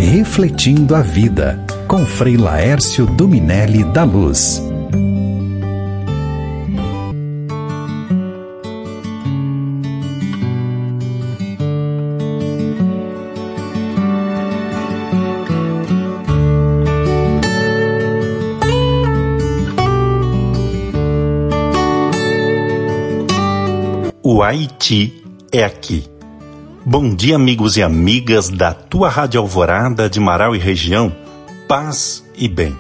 Refletindo a Vida, com Frei Laércio Dominelli da Luz. O Haiti é aqui. Bom dia, amigos e amigas da tua Rádio Alvorada de Marau e região, paz e bem.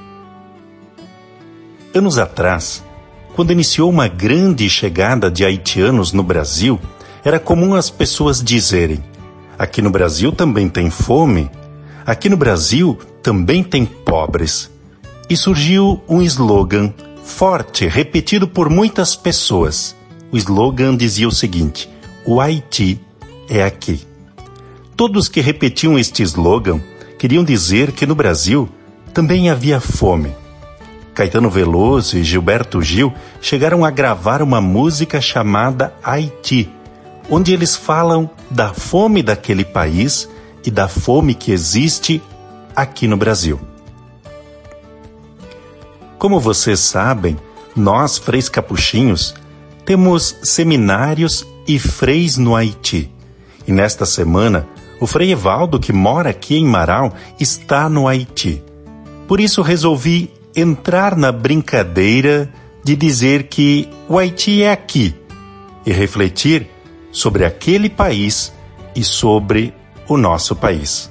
Anos atrás, quando iniciou uma grande chegada de haitianos no Brasil, era comum as pessoas dizerem: aqui no Brasil também tem fome, aqui no Brasil também tem pobres. E surgiu um slogan forte, repetido por muitas pessoas. O slogan dizia o seguinte: o Haiti é aqui. Todos que repetiam este slogan queriam dizer que no Brasil também havia fome. Caetano Veloso e Gilberto Gil chegaram a gravar uma música chamada Haiti, onde eles falam da fome daquele país e da fome que existe aqui no Brasil. Como vocês sabem, nós, freis capuchinhos, temos seminários e freis no Haiti. E nesta semana, o Frei Evaldo, que mora aqui em Marau, está no Haiti. Por isso resolvi entrar na brincadeira de dizer que o Haiti é aqui e refletir sobre aquele país e sobre o nosso país.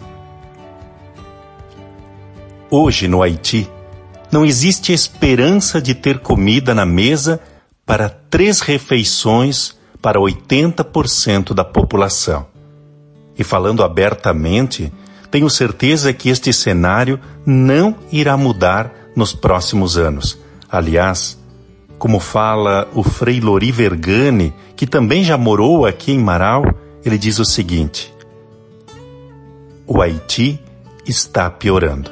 Hoje, no Haiti, não existe esperança de ter comida na mesa para 3 refeições para 80% da população. E falando abertamente, tenho certeza que este cenário não irá mudar nos próximos anos. Aliás, como fala o Frei Lori Vergani, que também já morou aqui em Marau, ele diz o seguinte: o Haiti está piorando.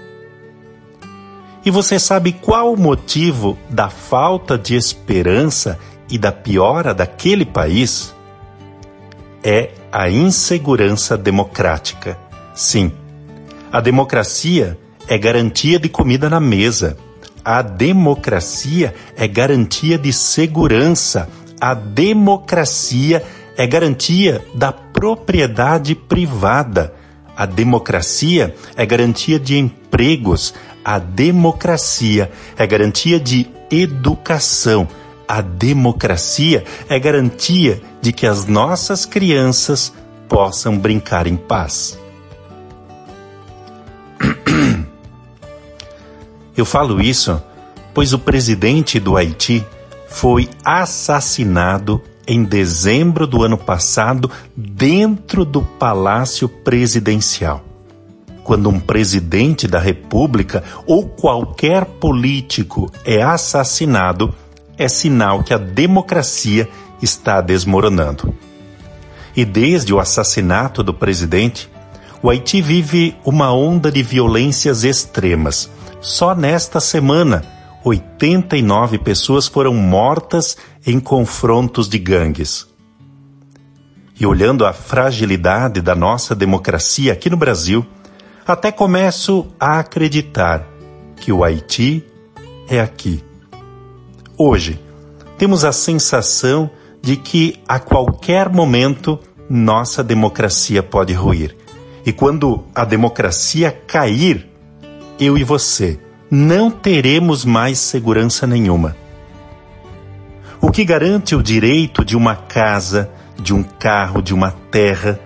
E você sabe qual o motivo da falta de esperança e da piora daquele país? É a insegurança democrática. Sim, a democracia é garantia de comida na mesa. A democracia é garantia de segurança. A democracia é garantia da propriedade privada. A democracia é garantia de empregos. A democracia é garantia de educação. A democracia é garantia de que as nossas crianças possam brincar em paz. Eu falo isso pois o presidente do Haiti foi assassinado em dezembro do ano passado dentro do Palácio Presidencial. Quando um presidente da República ou qualquer político é assassinado, é sinal que a democracia está desmoronando. E desde o assassinato do presidente, o Haiti vive uma onda de violências extremas. Só nesta semana, 89 pessoas foram mortas em confrontos de gangues. E olhando a fragilidade da nossa democracia aqui no Brasil, até começo a acreditar que o Haiti é aqui. Hoje, temos a sensação de que a qualquer momento nossa democracia pode ruir. E quando a democracia cair, eu e você não teremos mais segurança nenhuma. O que garante o direito de uma casa, de um carro, de uma terra,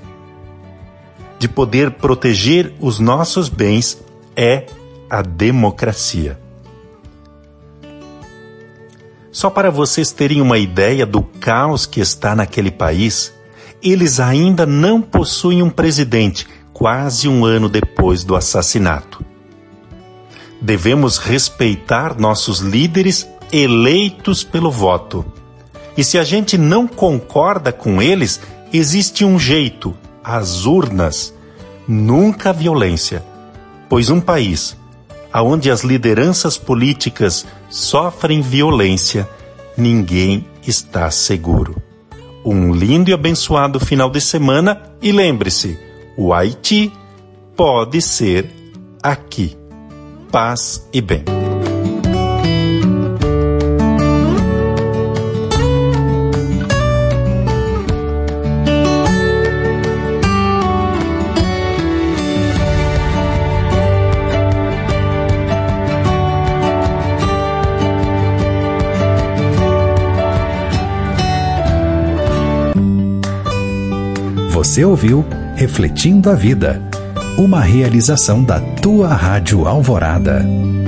de poder proteger os nossos bens é a democracia. Só para vocês terem uma ideia do caos que está naquele país, eles ainda não possuem um presidente, quase um ano depois do assassinato. Devemos respeitar nossos líderes eleitos pelo voto. E se a gente não concorda com eles, existe um jeito: as urnas. Nunca a violência, pois um país onde as lideranças políticas sofrem violência, ninguém está seguro. Um lindo e abençoado final de semana e lembre-se, o Haiti pode ser aqui. Paz e bem. Você ouviu Refletindo a Vida, uma realização da tua Rádio Alvorada.